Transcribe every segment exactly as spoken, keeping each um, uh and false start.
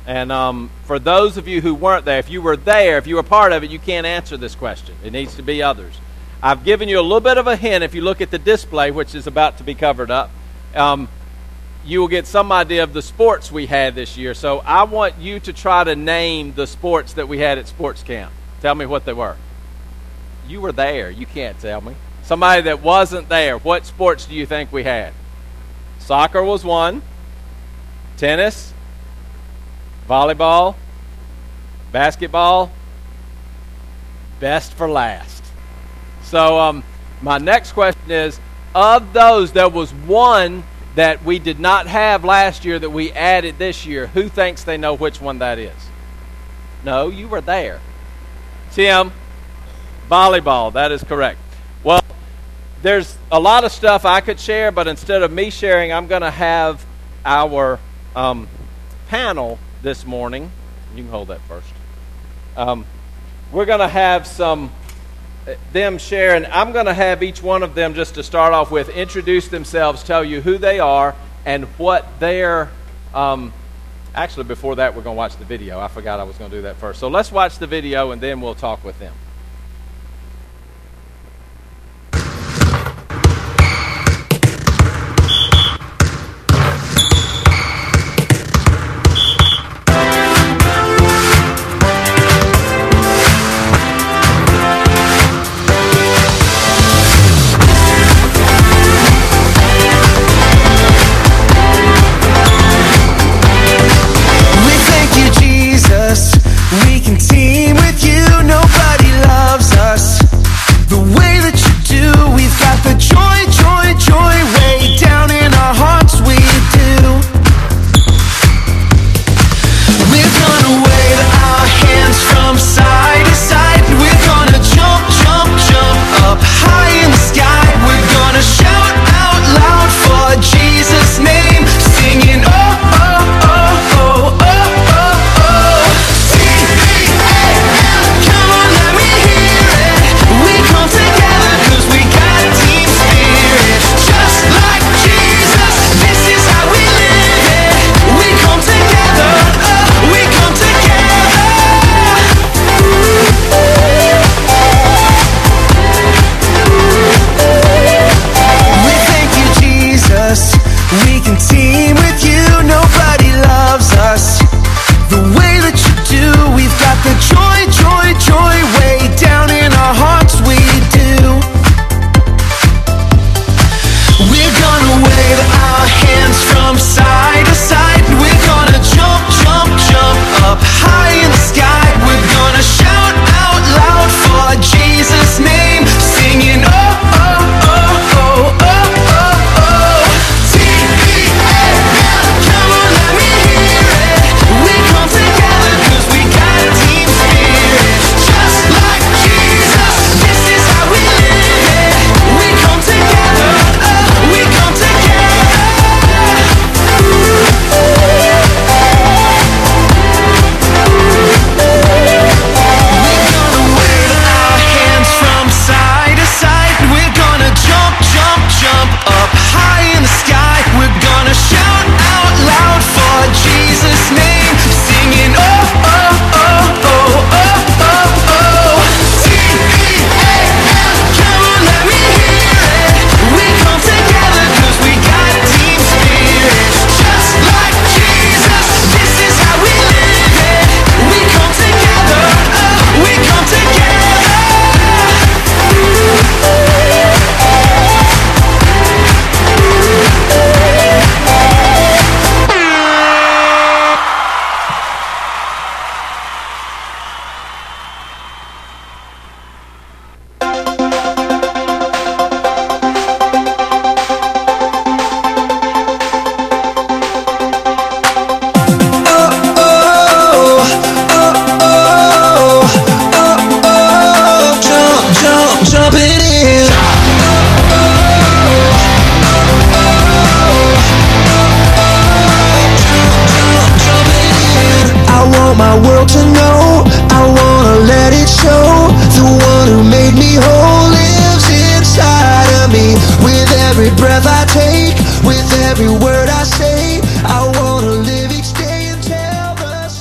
And um, for those of you who weren't there, if you were there, if you were part of it, you can't answer this question. It needs to be others. I've given you a little bit of a hint. If you look at the display, which is about to be covered up, um, you will get some idea of the sports we had this year. So I want you to try to name the sports that we had at sports camp. Tell me what they were. You were there. You can't tell me. Somebody that wasn't there, what sports do you think we had? Soccer was one. Tennis. Volleyball. Basketball. Best for last. So um, my next question is, of those, there was one that we did not have last year that we added this year. Who thinks they know which one that is? No, you were there. Tim, volleyball, that is correct. Well, there's a lot of stuff I could share, but instead of me sharing, I'm going to have our um, panel this morning. You can hold that first. Um, we're going to have some... them share, and I'm going to have each one of them, just to start off with, introduce themselves, tell you who they are and what their um, actually before that we're going to watch the video. I forgot I was going to do that first. So let's watch the video and then we'll talk with them. every word I say. I wanna live each day and tell the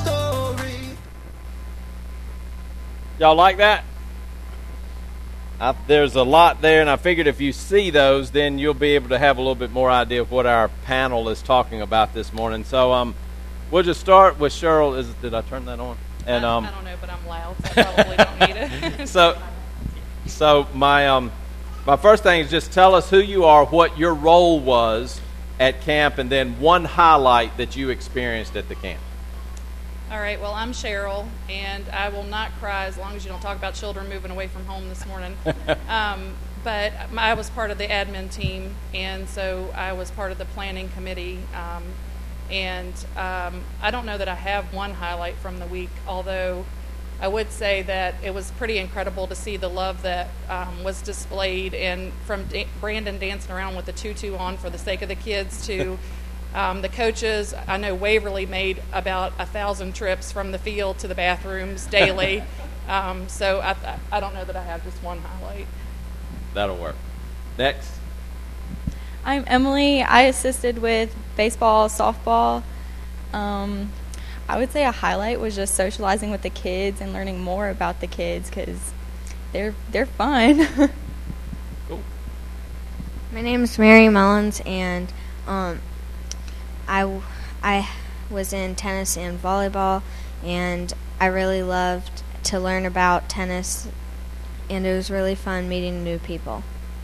Y'all like that? I, there's a lot there, and I figured if you see those, then you'll be able to have a little bit more idea of what our panel is talking about this morning. So um, we'll just start with Cheryl. Is did I turn that on? And I, um, I don't know, but I'm loud, so I probably don't need it. so, so my um, my first thing is just tell us who you are, what your role was at camp, and then one highlight that you experienced at the camp. All right, well, I'm Cheryl, and I will not cry as long as you don't talk about children moving away from home this morning. um, but I was part of the admin team, and so I was part of the planning committee. Um, and um, I don't know that I have one highlight from the week, although I would say that it was pretty incredible to see the love that um, was displayed, and from da- Brandon dancing around with the tutu on for the sake of the kids to Um, the coaches. I know Waverly made about a thousand trips from the field to the bathrooms daily. um, so I, I don't know that I have just one highlight. That'll work. Next. I'm Emily. I assisted with baseball, softball. Um, I would say a highlight was just socializing with the kids and learning more about the kids because they're they're fun. Cool. My name is Mary Mullins, and um, I, I was in tennis and volleyball, and I really loved to learn about tennis, and it was really fun meeting new people.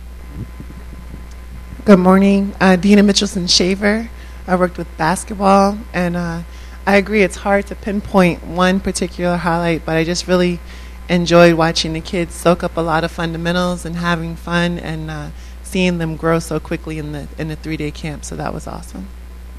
Good morning. Uh, Dina Mitchelson-Shaver. I worked with basketball, and uh, I agree it's hard to pinpoint one particular highlight, but I just really enjoyed watching the kids soak up a lot of fundamentals and having fun and uh, seeing them grow so quickly in the in the three-day camp, so that was awesome.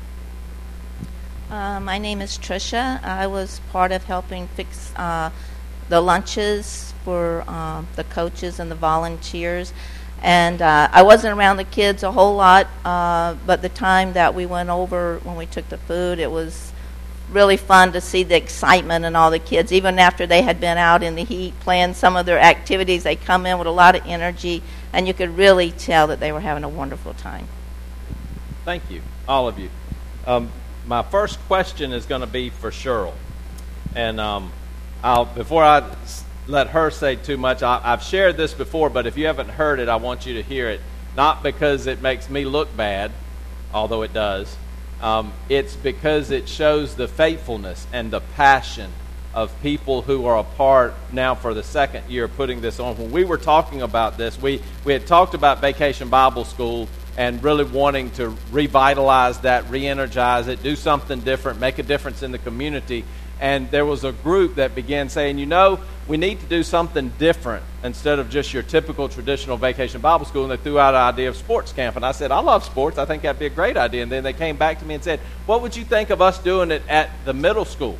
Uh, my name is Trisha. I was part of helping fix uh, the lunches for uh, the coaches and the volunteers. And uh, I wasn't around the kids a whole lot, uh, but the time that we went over when we took the food, it was really fun to see the excitement in all the kids. Even after they had been out in the heat playing some of their activities, they come in with a lot of energy, and you could really tell that they were having a wonderful time. Thank you, all of you. Um, My first question is going to be for Cheryl, and um, I'll before I s- let her say too much, I, I've shared this before, but if you haven't heard it, I want you to hear it. Not because it makes me look bad, although it does. Um, it's because it shows the faithfulness and the passion of people who are a part now for the second year putting this on. When we were talking about this, we, we had talked about Vacation Bible School and really wanting to revitalize that, re-energize it, do something different, make a difference in the community. And there was a group that began saying, you know, we need to do something different instead of just your typical traditional Vacation Bible School. And they threw out an idea of sports camp. And I said, I love sports. I think that'd be a great idea. And then they came back to me and said, what would you think of us doing it at the middle school?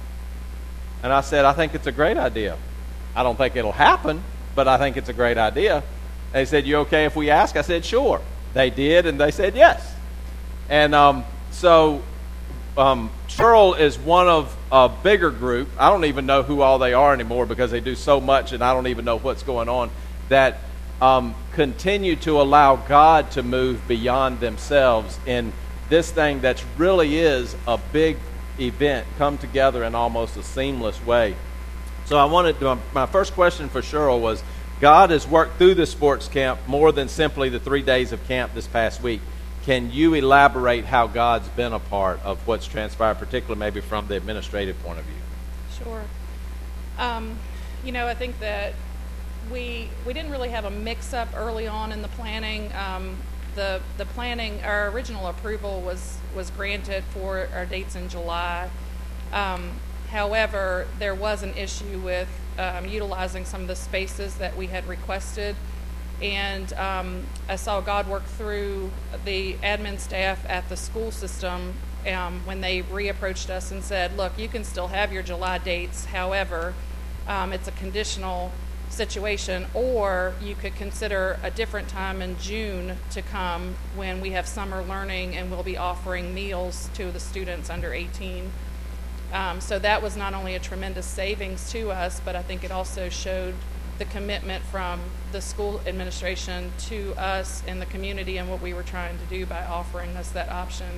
And I said, I think it's a great idea. I don't think it'll happen, but I think it's a great idea. They said, you okay if we ask? I said, sure. They did, and they said yes. And um, so um, Cheryl is one of a bigger group. I don't even know who all they are anymore because they do so much, and I don't even know what's going on, that um, continue to allow God to move beyond themselves in this thing that really is a big event come together in almost a seamless way. So I wanted to, my first question for Cheryl was, God has worked through the sports camp more than simply the three days of camp this past week. Can you elaborate how God's been a part of what's transpired, particularly maybe from the administrative point of view? Sure. Um, you know, I think that we we didn't really have a mix-up early on in the planning. Um, the the planning, our original approval was was granted for our dates in July. Um, however, there was an issue with um, utilizing some of the spaces that we had requested. And um, I saw God work through the admin staff at the school system um, when they reapproached us and said, look, you can still have your July dates. However, um, it's a conditional situation, or you could consider a different time in June to come when we have summer learning and we'll be offering meals to the students under eighteen. Um, so that was not only a tremendous savings to us, but I think it also showed the commitment from the school administration to us and the community and what we were trying to do by offering us that option.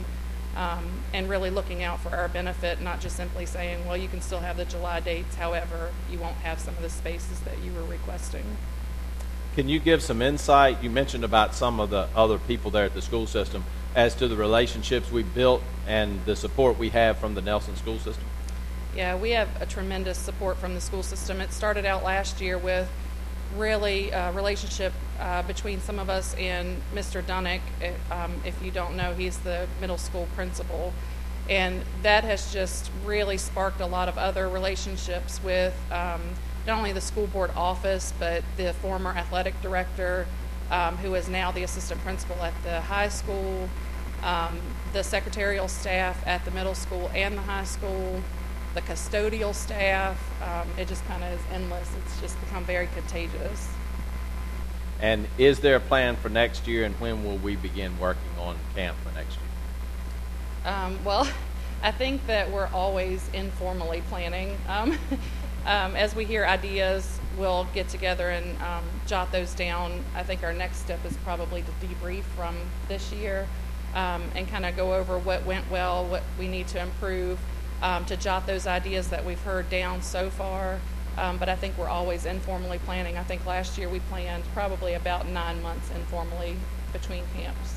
um, and really looking out for our benefit, not just simply saying, well, you can still have the July dates, however, you won't have some of the spaces that you were requesting. Can you give some insight? You mentioned about some of the other people there at the school system as to the relationships we built and the support we have from the Nelson school system. Yeah, we have a tremendous support from the school system. It started out last year with really a relationship uh, between some of us and Mister Dunnick. Um, if you don't know, he's the middle school principal. And that has just really sparked a lot of other relationships with um, not only the school board office, but the former athletic director, um, who is now the assistant principal at the high school, um, the secretarial staff at the middle school and the high school, the custodial staff. Um, it just kind of is endless. It's just become very contagious. And is there a plan for next year, and when will we begin working on camp for next year? Um, well, I think that we're always informally planning. Um, um, as we hear ideas, we'll get together and um, jot those down. I think our next step is probably to debrief from this year um, and kind of go over what went well, what we need to improve, um, to jot those ideas that we've heard down so far. Um, but I think we're always informally planning. I think last year we planned probably about nine months informally between camps.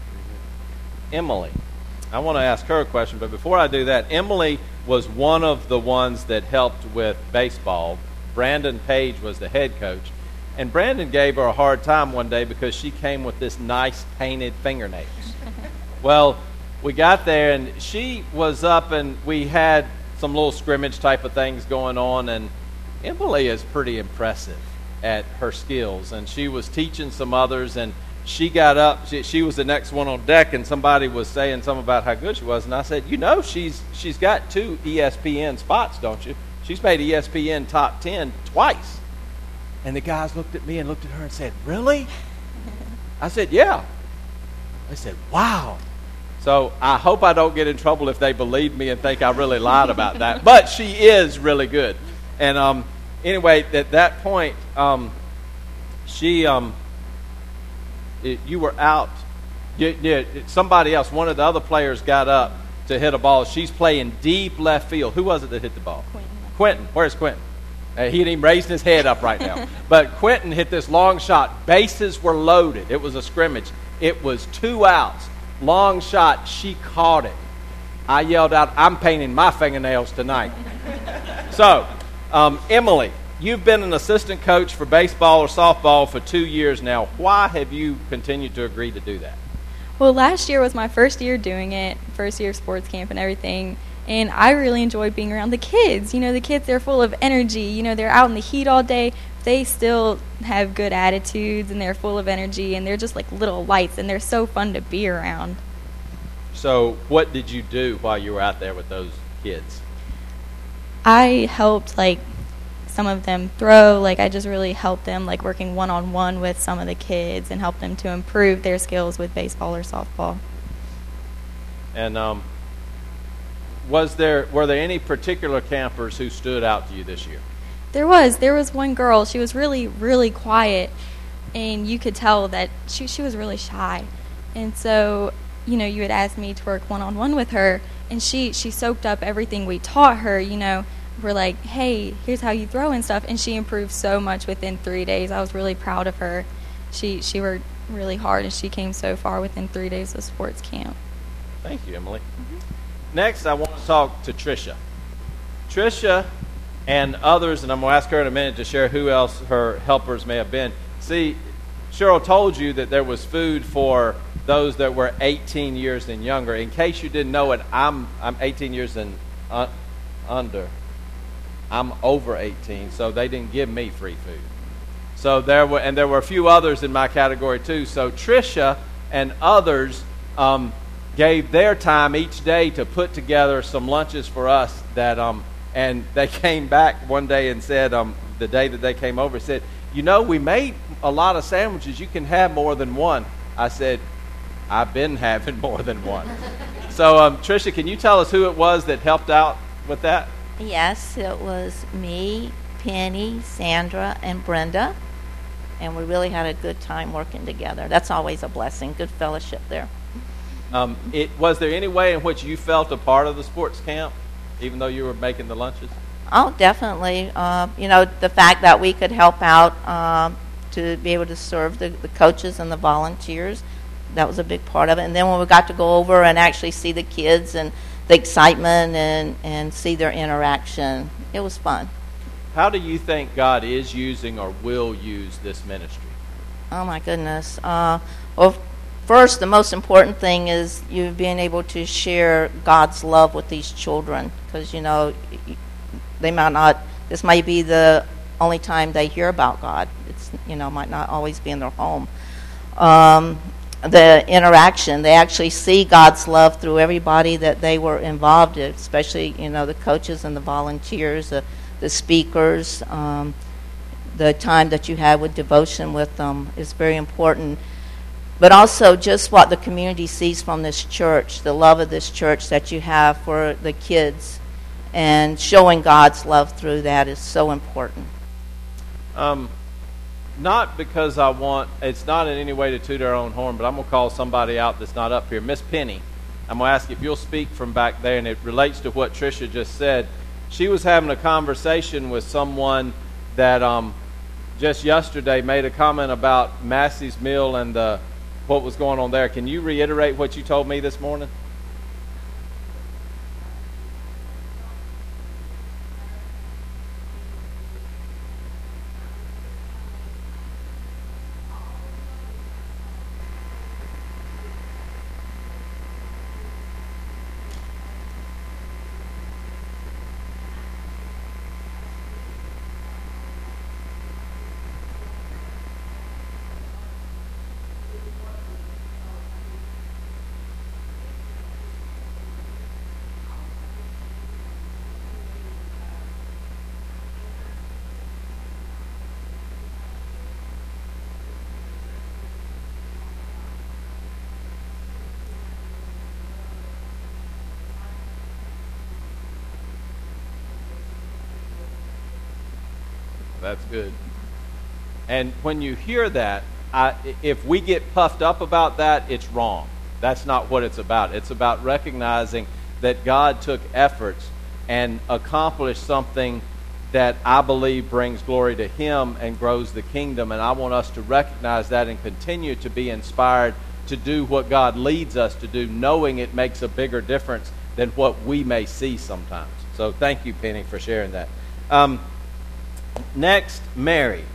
Emily, I want to ask her a question, but before I do that, Emily was one of the ones that helped with baseball. Brandon Page was the head coach, and Brandon gave her a hard time one day because she came with this nice painted fingernails. Well, we got there, and she was up, and we had some little scrimmage type of things going on, and Emily is pretty impressive at her skills, and she was teaching some others, and she got up, she, she was the next one on deck, and somebody was saying something about how good she was, and I said, you know, she's she's got two E S P N spots, don't you? She's made E S P N top ten twice. And the guys looked at me and looked at her and said, really? I said, yeah. They said, wow. So I hope I don't get in trouble if they believe me and think I really lied about that. But she is really good. And um, anyway, at that point, um, she... Um, It, you were out. You, you, somebody else, one of the other players got up to hit a ball. She's playing deep left field. Who was it that hit the ball? Quentin. Quentin. Where's Quentin? Uh, he ain't even raising his head up right now. But Quentin hit this long shot. Bases were loaded. It was a scrimmage. It was two outs. Long shot. She caught it. I yelled out, I'm painting my fingernails tonight. So, um, Emily, you've been an assistant coach for baseball or softball for two years now. Why have you continued to agree to do that? Well, last year was my first year doing it, first year of sports camp and everything, and I really enjoyed being around the kids. You know, the kids, they're full of energy. You know, they're out in the heat all day. They still have good attitudes, and they're full of energy, and they're just like little lights, and they're so fun to be around. So what did you do while you were out there with those kids? I helped, like, some of them throw. Like, I just really helped them, like, working one-on-one with some of the kids and help them to improve their skills with baseball or softball. And um, was there were there any particular campers who stood out to you this year? There was. There was one girl. She was really, really quiet, and you could tell that she she was really shy. And so, you know, you had asked me to work one-on-one with her, and she, she soaked up everything we taught her, you know. We're like, hey, here's how you throw and stuff, and she improved so much within three days. I was really proud of her. She she worked really hard, and she came so far within three days of sports camp. Thank you, Emily. Mm-hmm. Next, I want to talk to Tricia. Tricia and others, and I'm going to ask her in a minute to share who else her helpers may have been. See, Cheryl told you that there was food for those that were eighteen years and younger. In case you didn't know it, I'm I'm eighteen years and uh, under. I'm over eighteen, so they didn't give me free food. So there were, and there were a few others in my category too. So Tricia and others um, gave their time each day to put together some lunches for us. That um, and they came back one day and said, um, the day that they came over, said, you know, we made a lot of sandwiches. You can have more than one. I said, I've been having more than one. So um, Tricia, can you tell us who it was that helped out with that? Yes, it was me, Penny, Sandra, and Brenda, and we really had a good time working together. That's always a blessing, good fellowship there. Um, it, was there any way in which you felt a part of the sports camp, even though you were making the lunches? Oh, definitely. Uh, you know, the fact that we could help out um, to be able to serve the, the coaches and the volunteers, that was a big part of it. And then when we got to go over and actually see the kids and the excitement and, and see their interaction, it was fun. How do you think God is using or will use this ministry? Oh, my goodness. Uh, well, first, the most important thing is you being able to share God's love with these children, because, you know, they might not, this might be the only time they hear about God. It's, you know, might not always be in their home. Um, the interaction, they actually see God's love through everybody that they were involved in, especially, you know, the coaches and the volunteers, the, the speakers. Um, the time that you have with devotion with them is very important. But also just what the community sees from this church, the love of this church that you have for the kids, and showing God's love through that is so important. Um, not because I want, it's not in any way to toot our own horn, but I'm going to call somebody out that's not up here. Miss Penny, I'm going to ask if you'll speak from back there, and it relates to what Tricia just said. She was having a conversation with someone that um, just yesterday made a comment about Massey's Mill and the what was going on there. Can you reiterate what you told me this morning? That's good. And when you hear that, I, if we get puffed up about that, it's wrong. That's not what it's about. It's about recognizing that God took efforts and accomplished something that I believe brings glory to Him and grows the kingdom. And I want us to recognize that and continue to be inspired to do what God leads us to do, knowing it makes a bigger difference than what we may see sometimes. So thank you, Penny, for sharing that. Um, Next, Mary.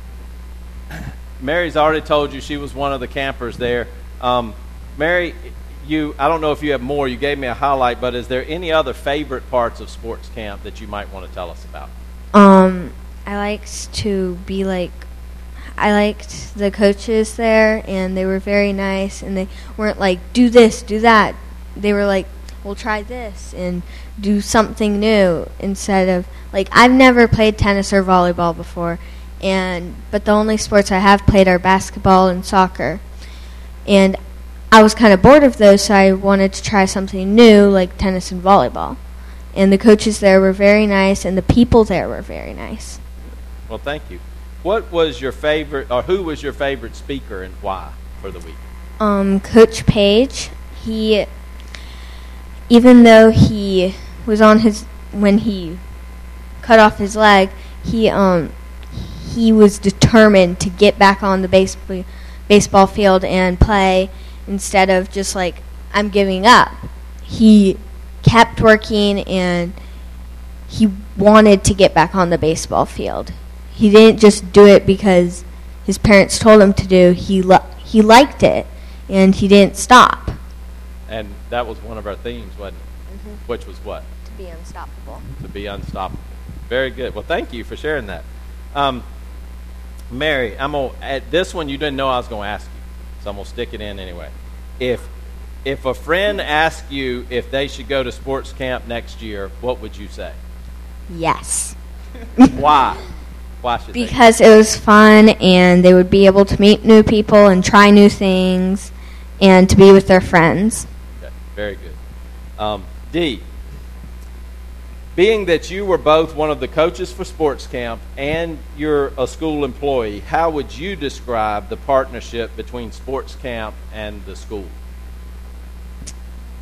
Mary's already told you she was one of the campers there. Um, Mary, you, I don't know if you have more. You gave me a highlight, but is there any other favorite parts of sports camp that you might want to tell us about? Um, I liked to be like, I liked the coaches there, and they were very nice, and they weren't like, do this, do that. They were like, we'll try this and do something new instead of, like, I've never played tennis or volleyball before, and but the only sports I have played are basketball and soccer. And I was kind of bored of those, so I wanted to try something new, like tennis and volleyball. And the coaches there were very nice, and the people there were very nice. Well, thank you. What was your favorite, or who was your favorite speaker and why for the week? Um, Coach Page, he... Even though he was on his, when he cut off his leg, he um he was determined to get back on the baseball baseball field and play instead of just like, I'm giving up. He kept working, and he wanted to get back on the baseball field. He didn't just do it because his parents told him to do. He lo- he liked it, and he didn't stop. And that was one of our themes, wasn't it? Mm-hmm. Which was what? To be unstoppable. To be unstoppable. Very good. Well, thank you for sharing that. Um, Mary, I'm gonna, at this one you didn't know I was going to ask you, so I'm going to stick it in anyway. If if a friend asked you if they should go to sports camp next year, what would you say? Yes. Why? Why should because they? It was fun, and they would be able to meet new people and try new things and to be with their friends. Okay, very good. Um, D, being that you were both one of the coaches for sports camp and you're a school employee, how would you describe the partnership between sports camp and the school?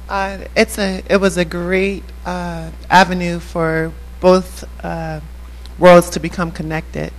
Uh, it's a it was a great uh, avenue for both uh, worlds to become connected,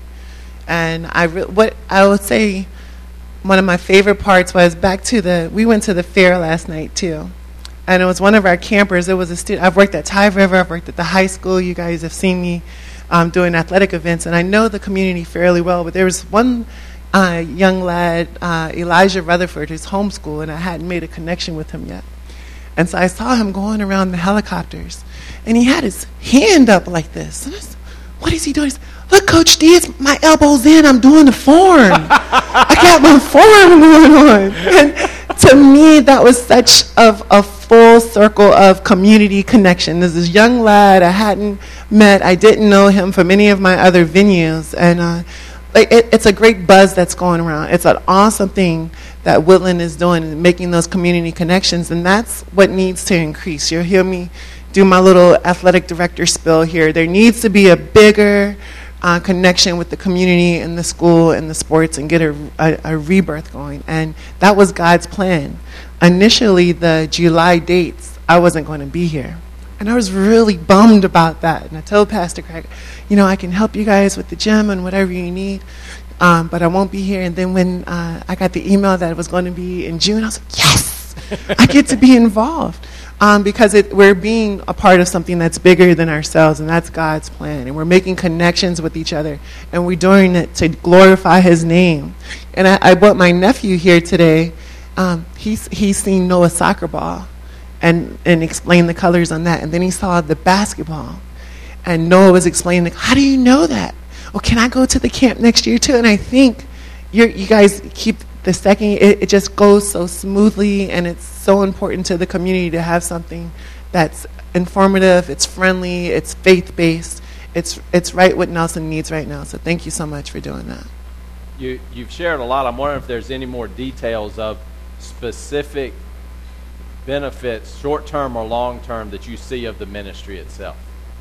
and I re- what I would say one of my favorite parts was back to the we went to the fair last night too, and it was one of our campers. It was a student. I've worked at Tye River. I've worked at the high school. You guys have seen me um, doing athletic events, and I know the community fairly well. But there was one uh, young lad, uh, Elijah Rutherford, who's homeschooled, and I hadn't made a connection with him yet. And so I saw him going around the helicopters, and he had his hand up like this. And I said, what is he doing? He said, look, Coach D, it's my elbows in. I'm doing the form. I got my form going on. And to me, that was such of a full circle of community connection. There's this young lad I hadn't met. I didn't know him from any of my other venues. And uh, it, it's a great buzz that's going around. It's an awesome thing that Woodland is doing, making those community connections, and that's what needs to increase. You'll hear me do my little athletic director spill here. There needs to be a bigger uh, connection with the community and the school and the sports and get a, a, a rebirth going, and that was God's plan. Initially, the July dates, I wasn't going to be here, and I was really bummed about that, and I told Pastor Craig, you know, I can help you guys with the gym and whatever you need, Um, but I won't be here. And then when uh, I got the email that it was going to be in June, I was like, yes, I get to be involved. Um, because it, we're being a part of something that's bigger than ourselves, and that's God's plan. And we're making connections with each other, and we're doing it to glorify His name. And I, I brought my nephew here today. Um, he's, he's seen Noah's soccer ball and, and explained the colors on that. And then he saw the basketball, and Noah was explaining, how do you know that? Well, can I go to the camp next year too? And I think you're, you guys keep the second, it, it just goes so smoothly, and it's so important to the community to have something that's informative, it's friendly, it's faith-based, it's it's right what Nelson needs right now. So thank you so much for doing that. You, you've shared a lot. I'm wondering if there's any more details of specific benefits, short-term or long-term, that you see of the ministry itself.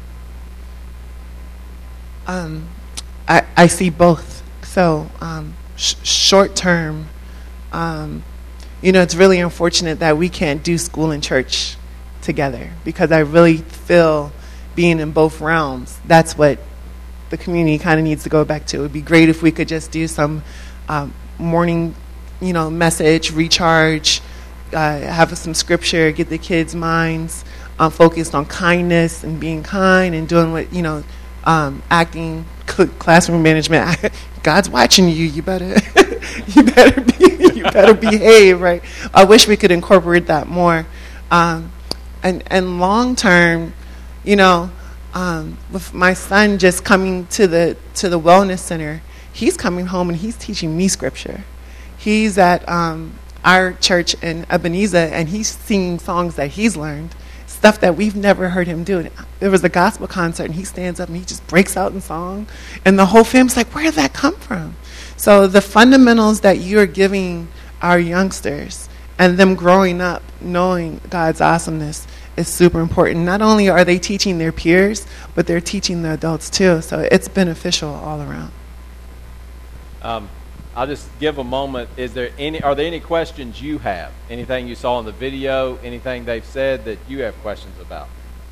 Um. I, I see both. So um, sh- short term, um, you know, it's really unfortunate that we can't do school and church together, because I really feel being in both realms, that's what the community kind of needs to go back to. It would be great if we could just do some um, morning, you know, message, recharge, uh, have some scripture, get the kids' minds uh, focused on kindness and being kind and doing what, you know, um, acting, classroom management. God's watching you. You better, you better be, you better behave, right? I wish we could incorporate that more. Um, and and long term, you know, um, with my son just coming to the to the wellness center, he's coming home and he's teaching me scripture. He's at um, our church in Ebenezer, and he's singing songs that he's learned, stuff that we've never heard him do. There was a gospel concert, and he stands up and he just breaks out in song, and the whole family's like, where did that come from? So the fundamentals that you're giving our youngsters and them growing up knowing God's awesomeness is super important. Not only are they teaching their peers, but they're teaching the adults too. So it's beneficial all around. Um, I'll just give a moment. Is there any? Are there any questions you have? Anything you saw in the video? Anything they've said that you have questions about?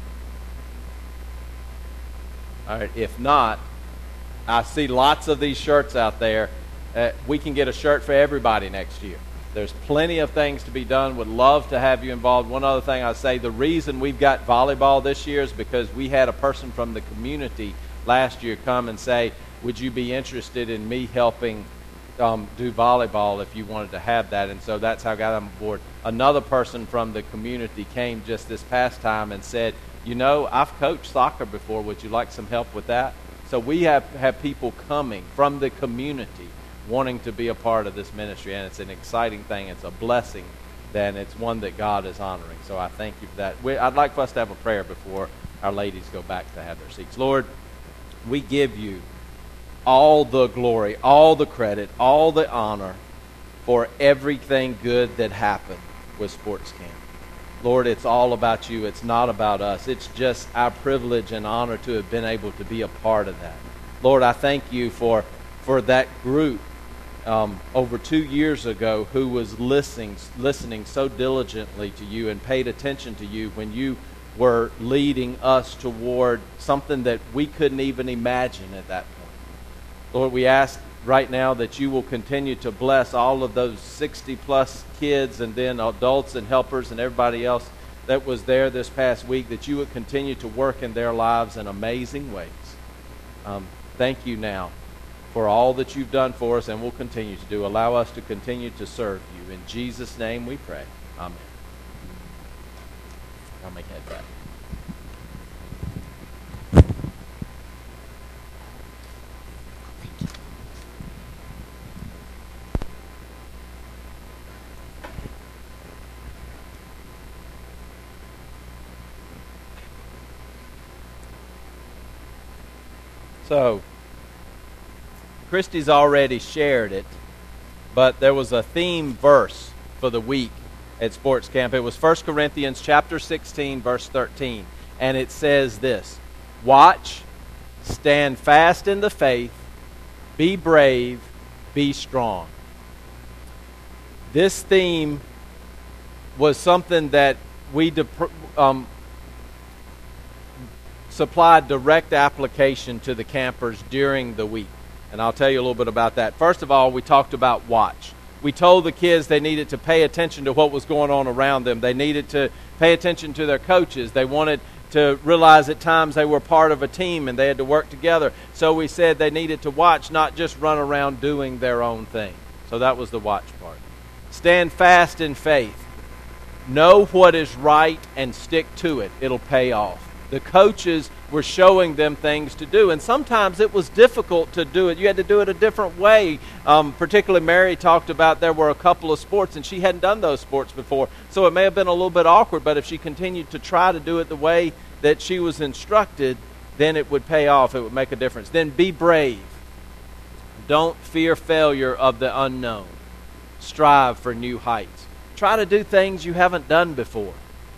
All right. If not, I see lots of these shirts out there. Uh, we can get a shirt for everybody next year. There's plenty of things to be done. Would love to have you involved. One other thing I say, the reason we've got volleyball this year is because we had a person from the community last year come and say, would you be interested in me helping um, do volleyball if you wanted to have that? And so that's how I got on board. Another person from the community came just this past time and said, you know, I've coached soccer before. Would you like some help with that? So we have, have people coming from the community wanting to be a part of this ministry, and it's an exciting thing. It's a blessing, and it's one that God is honoring. So I thank you for that. We, I'd like for us to have a prayer before our ladies go back to have their seats. Lord, we give you all the glory, all the credit, all the honor for everything good that happened with Sports Camp. Lord, it's all about you. It's not about us. It's just our privilege and honor to have been able to be a part of that. Lord, I thank you for, for that group um, over two years ago who was listening, listening so diligently to you and paid attention to you when you were leading us toward something that we couldn't even imagine at that point. Lord, we ask right now that you will continue to bless all of those sixty plus kids and then adults and helpers and everybody else that was there this past week, that you would continue to work in their lives in amazing ways. Um, thank you now for all that you've done for us and will continue to do. Allow us to continue to serve you. In Jesus' name we pray. Amen. I'll make head back. So, Christy's already shared it, but there was a theme verse for the week at Sports Camp. It was First Corinthians chapter sixteen, verse thirteen, and it says this: watch, stand fast in the faith, be brave, be strong. This theme was something that we dep- um, supplied direct application to the campers during the week. And I'll tell you a little bit about that. First of all, we talked about watch. We told the kids they needed to pay attention to what was going on around them. They needed to pay attention to their coaches. They wanted to realize at times they were part of a team and they had to work together. So we said they needed to watch, not just run around doing their own thing. So that was the watch part. Stand fast in faith. Know what is right and stick to it. It'll pay off. The coaches were showing them things to do, and sometimes it was difficult to do it. You had to do it a different way. Um, particularly Mary talked about there were a couple of sports, and she hadn't done those sports before, so it may have been a little bit awkward, but if she continued to try to do it the way that she was instructed, then it would pay off. It would make a difference. Then be brave. Don't fear failure of the unknown. Strive for new heights. Try to do things you haven't done before.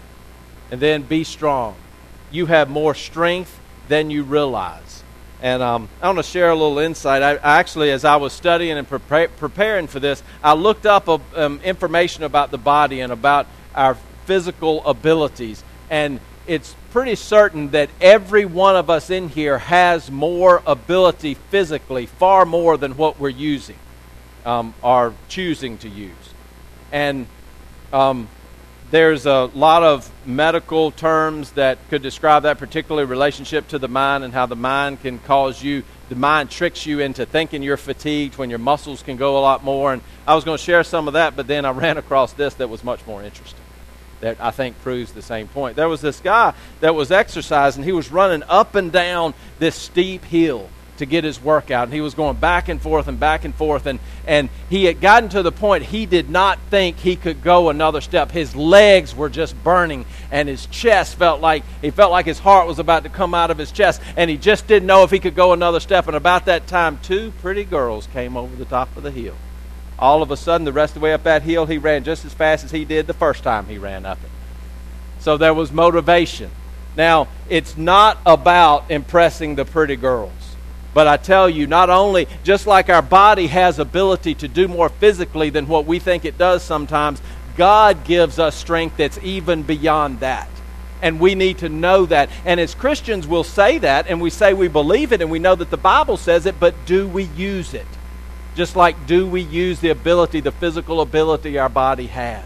And then be strong. You have more strength than you realize. And um, I want to share a little insight. I, I actually, as I was studying and prepare, preparing for this, I looked up uh, um, information about the body and about our physical abilities. And it's pretty certain that every one of us in here has more ability physically, far more than what we're using um, or choosing to use. And um there's a lot of medical terms that could describe that, particularly relationship to the mind and how the mind can cause you, the mind tricks you into thinking you're fatigued when your muscles can go a lot more. And I was going to share some of that, but then I ran across this that was much more interesting, that I think proves the same point. There was this guy that was exercising. He was running up and down this steep hill to get his workout, and he was going back and forth and back and forth, and, and he had gotten to the point he did not think he could go another step. His legs were just burning, and his chest felt like, he felt like his heart was about to come out of his chest, and he just didn't know if he could go another step. And about that time, two pretty girls came over the top of the hill. All of a sudden, the rest of the way up that hill, he ran just as fast as he did the first time he ran up it. So there was motivation. Now, it's not about impressing the pretty girls. But I tell you, not only, just like our body has ability to do more physically than what we think it does sometimes, God gives us strength that's even beyond that. And we need to know that. And as Christians, we'll say that, and we say we believe it, and we know that the Bible says it, but do we use it? Just like, do we use the ability, the physical ability our body has?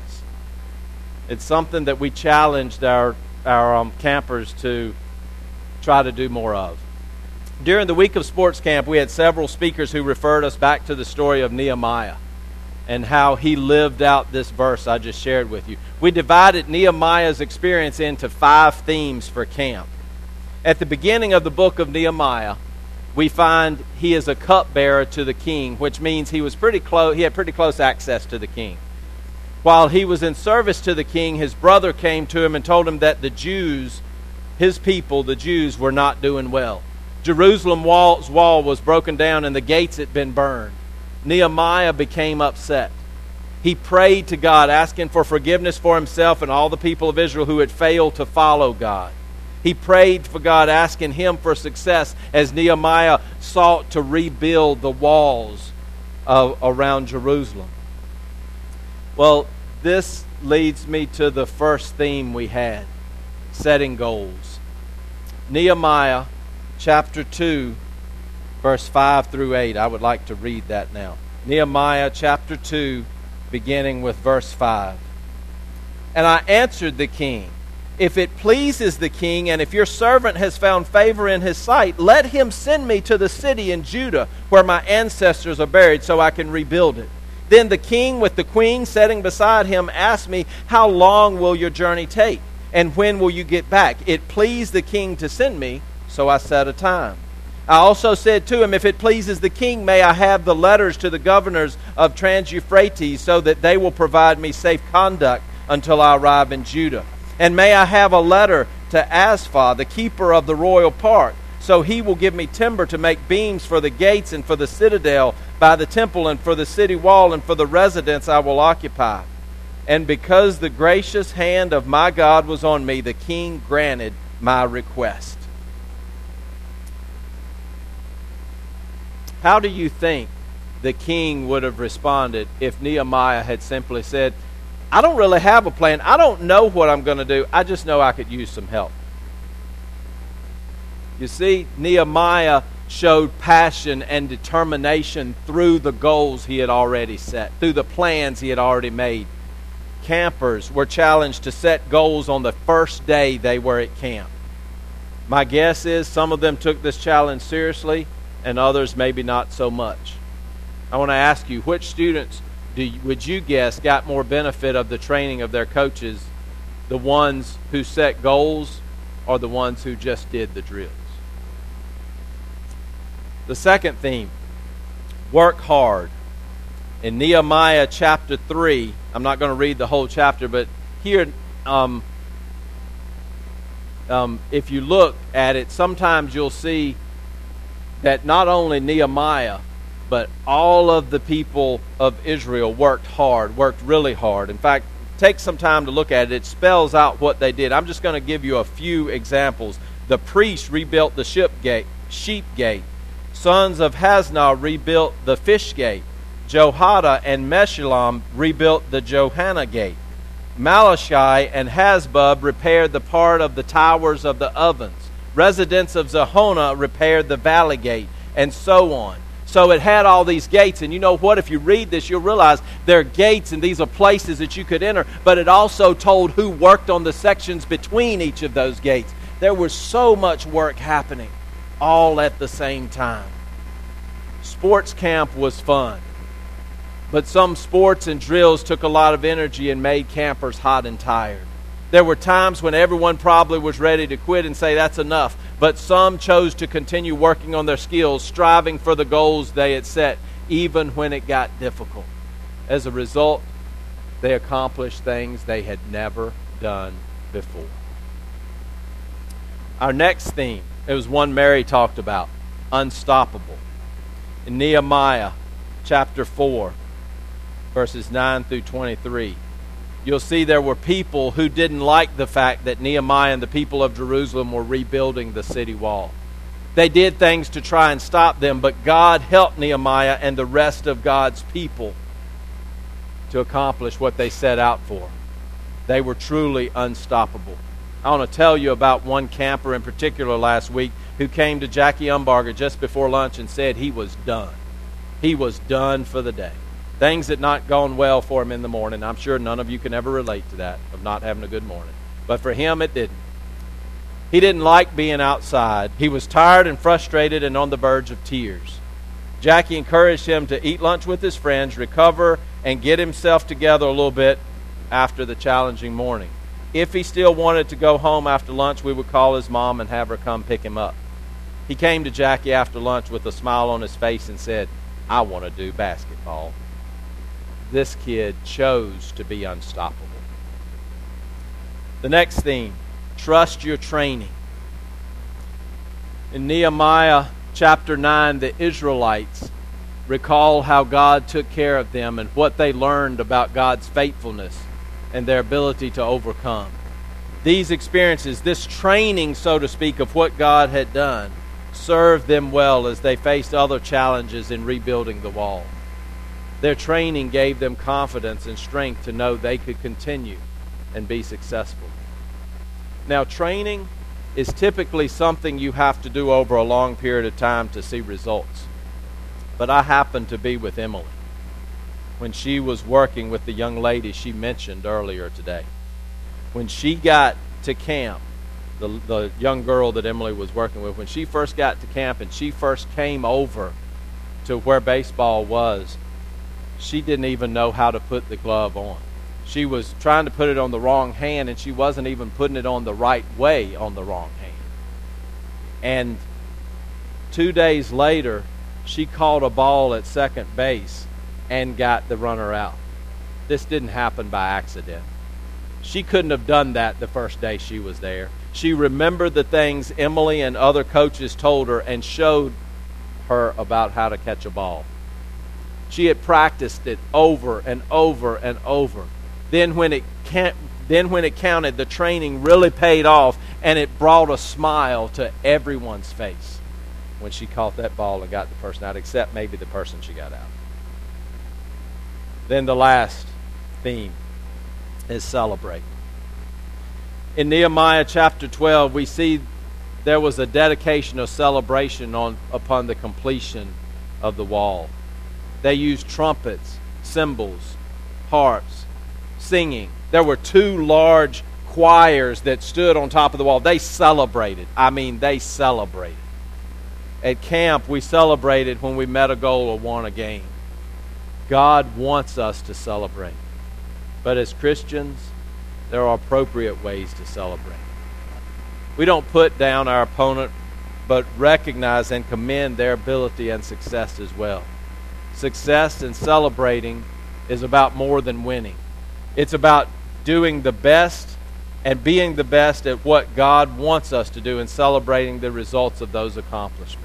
It's something that we challenged our, our um, campers to try to do more of. During the week of Sports Camp, we had several speakers who referred us back to the story of Nehemiah and how he lived out this verse I just shared with you. We divided Nehemiah's experience into five themes for camp. At the beginning of the book of Nehemiah, we find he is a cupbearer to the king, which means he was pretty close. He had pretty close access to the king. While he was in service to the king, his brother came to him and told him that the Jews, his people, the Jews, were not doing well. Jerusalem wall's wall was broken down and the gates had been burned. Nehemiah became upset. He prayed to God, asking for forgiveness for himself and all the people of Israel who had failed to follow God. He prayed for God, asking him for success as Nehemiah sought to rebuild the walls uh, around Jerusalem. Well, this leads me to the first theme we had, setting goals. Nehemiah chapter two, verse five through eight. I would like to read that now. Nehemiah chapter two, beginning with verse five. And I answered the king, if it pleases the king, and if your servant has found favor in his sight, let him send me to the city in Judah where my ancestors are buried, so I can rebuild it. Then the king with the queen sitting beside him asked me, how long will your journey take? And when will you get back? It pleased the king to send me, so I set a time. I also said to him, if it pleases the king, may I have the letters to the governors of Trans-Euphrates, so that they will provide me safe conduct until I arrive in Judah. And may I have a letter to Asphah, the keeper of the royal park, so he will give me timber to make beams for the gates and for the citadel by the temple and for the city wall and for the residence I will occupy. And because the gracious hand of my God was on me, the king granted my request. How do you think the king would have responded if Nehemiah had simply said, I don't really have a plan. I don't know what I'm going to do. I just know I could use some help. You see, Nehemiah showed passion and determination through the goals he had already set, through the plans he had already made. Campers were challenged to set goals on the first day they were at camp. My guess is some of them took this challenge seriously and others maybe not so much. I want to ask you, which students do you, would you guess got more benefit of the training of their coaches, the ones who set goals or the ones who just did the drills? The second theme, work hard. In Nehemiah chapter three, I'm not going to read the whole chapter, but here, um, um, if you look at it, sometimes you'll see that not only Nehemiah, but all of the people of Israel worked hard, worked really hard. In fact, take some time to look at it. It spells out what they did. I'm just going to give you a few examples. The priests rebuilt the ship gate, sheep gate. Sons of Hasnah rebuilt the fish gate. Johadah and Meshullam rebuilt the Johanna gate. Malachi and Hasbub repaired the part of the towers of the ovens. Residents of Zahonah repaired the valley gate, and so on. So it had all these gates, and you know what? If you read this, you'll realize there are gates, and these are places that you could enter, but it also told who worked on the sections between each of those gates. There was so much work happening, all at the same time. Sports camp was fun, but some sports and drills took a lot of energy and made campers hot and tired. There were times when everyone probably was ready to quit and say that's enough, but some chose to continue working on their skills, striving for the goals they had set, even when it got difficult. As a result, they accomplished things they had never done before. Our next theme, it was one Mary talked about, unstoppable. In Nehemiah chapter four, verses nine through twenty-three, you'll see there were people who didn't like the fact that Nehemiah and the people of Jerusalem were rebuilding the city wall. They did things to try and stop them, but God helped Nehemiah and the rest of God's people to accomplish what they set out for. They were truly unstoppable. I want to tell you about one camper in particular last week who came to Jackie Umbarger just before lunch and said he was done. He was done for the day. Things had not gone well for him in the morning. I'm sure none of you can ever relate to that, of not having a good morning. But for him, it didn't. He didn't like being outside. He was tired and frustrated and on the verge of tears. Jackie encouraged him to eat lunch with his friends, recover, and get himself together a little bit after the challenging morning. If he still wanted to go home after lunch, we would call his mom and have her come pick him up. He came to Jackie after lunch with a smile on his face and said, I want to do basketball. This kid chose to be unstoppable. The next theme, trust your training. In Nehemiah chapter nine, the Israelites recall how God took care of them and what they learned about God's faithfulness and their ability to overcome. These experiences, this training, so to speak, of what God had done, served them well as they faced other challenges in rebuilding the wall. Their training gave them confidence and strength to know they could continue and be successful. Now, training is typically something you have to do over a long period of time to see results. But I happened to be with Emily when she was working with the young lady she mentioned earlier today. When she got to camp, the, the young girl that Emily was working with, when she first got to camp and she first came over to where baseball was, she didn't even know how to put the glove on. She was trying to put it on the wrong hand, and she wasn't even putting it on the right way on the wrong hand. And two days later, she caught a ball at second base and got the runner out. This didn't happen by accident. She couldn't have done that the first day she was there. She remembered the things Emily and other coaches told her and showed her about how to catch a ball. She had practiced it over and over and over. Then when it can't, then when it counted, the training really paid off, and it brought a smile to everyone's face when she caught that ball and got the person out, except maybe the person she got out. Then the last theme is celebrate. In Nehemiah chapter twelve, we see there was a dedication of celebration on upon the completion of the wall. They used trumpets, cymbals, harps, singing. There were two large choirs that stood on top of the wall. They celebrated. I mean, they celebrated. At camp, we celebrated when we met a goal or won a game. God wants us to celebrate. But as Christians, there are appropriate ways to celebrate. We don't put down our opponent, but recognize and commend their ability and success as well. Success in celebrating is about more than winning. It's about doing the best and being the best at what God wants us to do and celebrating the results of those accomplishments.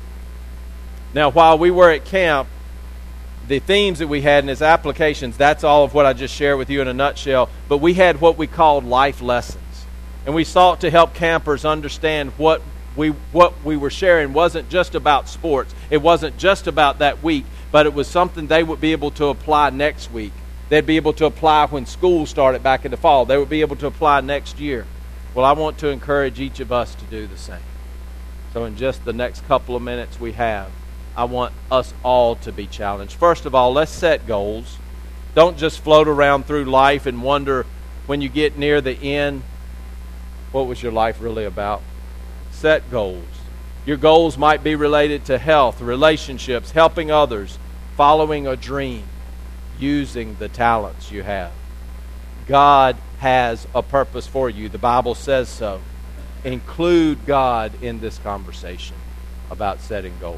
Now, while we were at camp, the themes that we had and its applications, that's all of what I just shared with you in a nutshell, but we had what we called life lessons. And we sought to help campers understand what we what we were sharing wasn't just about sports. It wasn't just about that week, but it was something they would be able to apply next week. They'd be able to apply when school started back in the fall. They would be able to apply next year. Well, I want to encourage each of us to do the same. So in just the next couple of minutes we have, I want us all to be challenged. First of all, let's set goals. Don't just float around through life and wonder when you get near the end, what was your life really about? Set goals. Your goals might be related to health, relationships, helping others, following a dream, using the talents you have. God has a purpose for you. The Bible says so. Include God in this conversation about setting goals.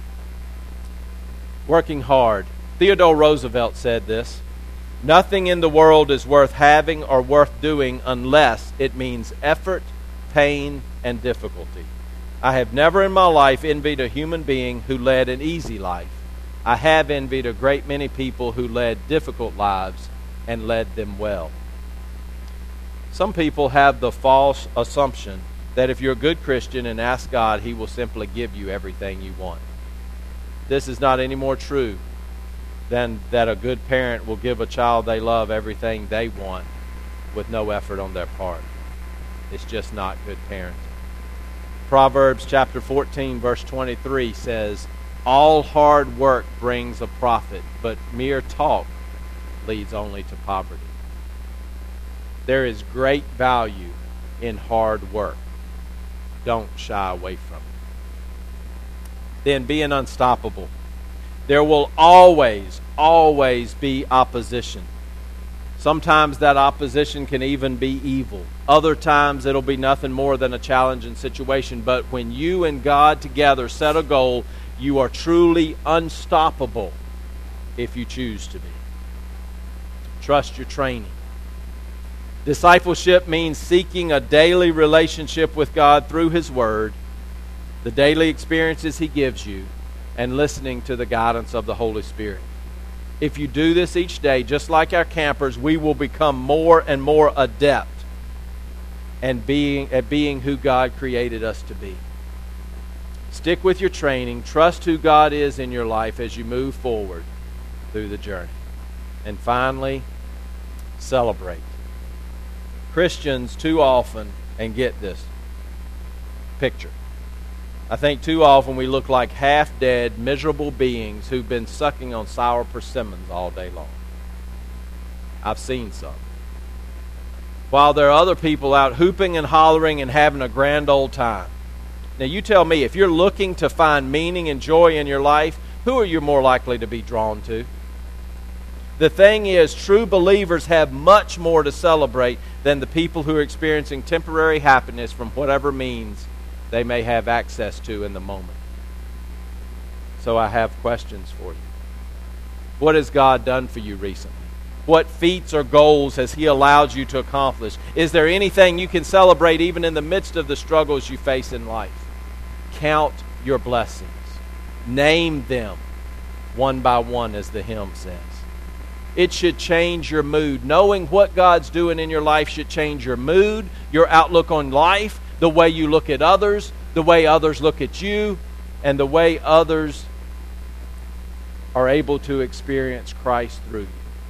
Working hard. Theodore Roosevelt said this: nothing in the world is worth having or worth doing unless it means effort, pain, and difficulty. I have never in my life envied a human being who led an easy life. I have envied a great many people who led difficult lives and led them well. Some people have the false assumption that if you're a good Christian and ask God, He will simply give you everything you want. This is not any more true than that a good parent will give a child they love everything they want with no effort on their part. It's just not good parenting. Proverbs chapter fourteen, verse twenty-three says, all hard work brings a profit, but mere talk leads only to poverty. There is great value in hard work. Don't shy away from it. Then being unstoppable. There will always, always be opposition. Sometimes that opposition can even be evil. Other times it'll be nothing more than a challenging situation. But when you and God together set a goal, you are truly unstoppable if you choose to be. Trust your training. Discipleship means seeking a daily relationship with God through His Word, the daily experiences He gives you, and listening to the guidance of the Holy Spirit. If you do this each day, just like our campers, we will become more and more adept and being, at being who God created us to be. Stick with your training. Trust who God is in your life as you move forward. through the journey. And finally, celebrate. Christians too often, and get this picture, I think too often we look like half-dead, miserable beings who've been sucking on sour persimmons all day long. I've seen some. While there are other people out hooping and hollering and having a grand old time. Now you tell me, if you're looking to find meaning and joy in your life, who are you more likely to be drawn to? The thing is, true believers have much more to celebrate than the people who are experiencing temporary happiness from whatever means they may have access to in the moment. So I have questions for you. What has God done for you recently? What feats or goals has He allowed you to accomplish? Is there anything you can celebrate even in the midst of the struggles you face in life? Count your blessings. Name them one by one, as the hymn says. It should change your mood. Knowing what God's doing in your life should change your mood, your outlook on life, the way you look at others, the way others look at you, and the way others are able to experience Christ through you.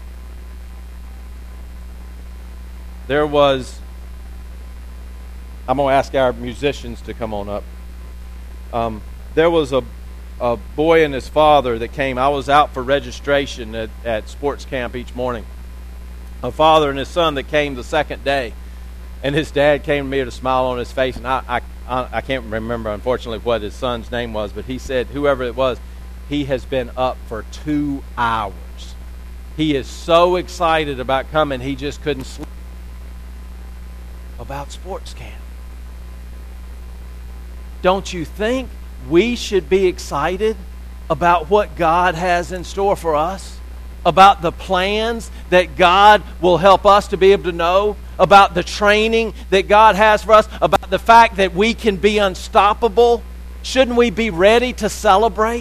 There was, I'm going to ask our musicians to come on up. Um, there was a, a boy and his father that came. I was out for registration at, at sports camp each morning. A father and his son that came the second day. And his dad came to me with a smile on his face. And I, I, I can't remember, unfortunately, what his son's name was. But he said, whoever it was, he has been up for two hours. He is so excited about coming, he just couldn't sleep. About sports camp. Don't you think we should be excited about what God has in store for us? About the plans that God will help us to be able to know? About the training that God has for us? About the fact that we can be unstoppable? Shouldn't we be ready to celebrate?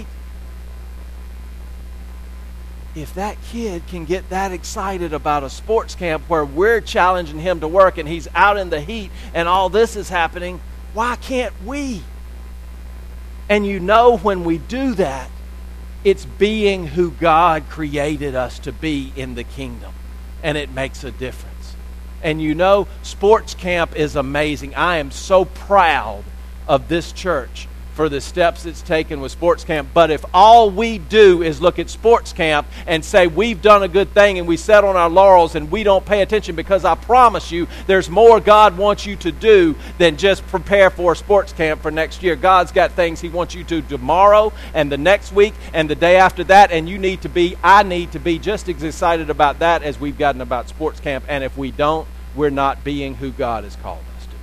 If that kid can get that excited about a sports camp where we're challenging him to work and he's out in the heat and all this is happening, why can't we? And you know, when we do that, it's being who God created us to be in the kingdom. And it makes a difference. And you know, sports camp is amazing. I am so proud of this church for the steps it's taken with sports camp. But if all we do is look at sports camp and say we've done a good thing and we sit on our laurels and we don't pay attention, because I promise you there's more God wants you to do than just prepare for sports camp for next year. God's got things He wants you to do tomorrow and the next week and the day after that, and you need to be, I need to be just as excited about that as we've gotten about sports camp. And if we don't, we're not being who God has called us to be.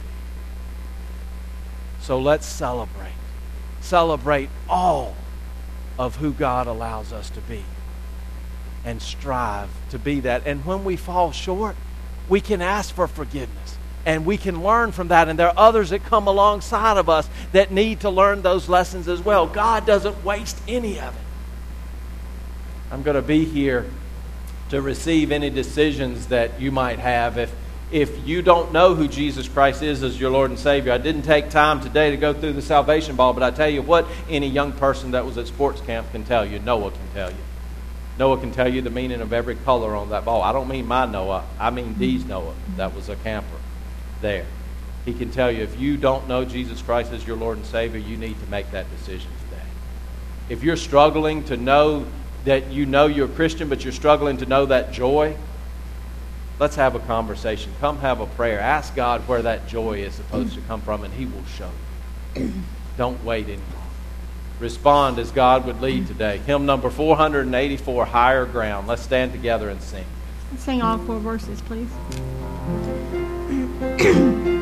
So let's celebrate. Celebrate all of who God allows us to be and strive to be that. And when we fall short, we can ask for forgiveness and we can learn from that. And there are others that come alongside of us that need to learn those lessons as well. God doesn't waste any of it. I'm going to be here to receive any decisions that you might have. If If you don't know who Jesus Christ is as your Lord and Savior, I didn't take time today to go through the salvation ball, but I tell you what, any young person that was at sports camp can tell you. Noah can tell you. Noah can tell you the meaning of every color on that ball. I don't mean my Noah. I mean Dee's Noah. That was a camper there. He can tell you, if you don't know Jesus Christ as your Lord and Savior, you need to make that decision today. If you're struggling to know that you know you're a Christian, but you're struggling to know that joy, let's have a conversation. Come have a prayer. Ask God where that joy is supposed to come from, and He will show you. Don't wait any longer. Respond as God would lead today. Hymn number four hundred eighty-four, Higher Ground. Let's stand together and sing. Let's sing all four verses, please.